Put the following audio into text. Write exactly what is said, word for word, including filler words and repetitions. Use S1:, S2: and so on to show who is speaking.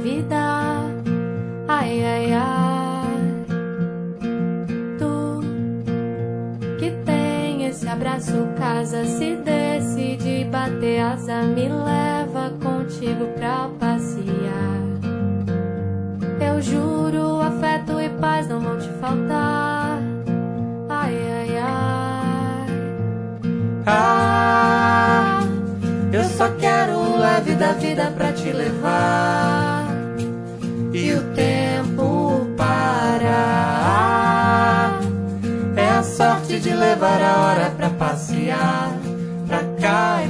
S1: vida. Ai, ai, ai. Tu que tem esse abraço, casa, se decide bater asa, me leva contigo pra passear. Eu juro, afeto e paz não vão te faltar. Ai, ai, ai.
S2: Ah, eu só quero leve da vida pra te levar e o tempo parar. É a sorte de levar a hora pra passear, pra cá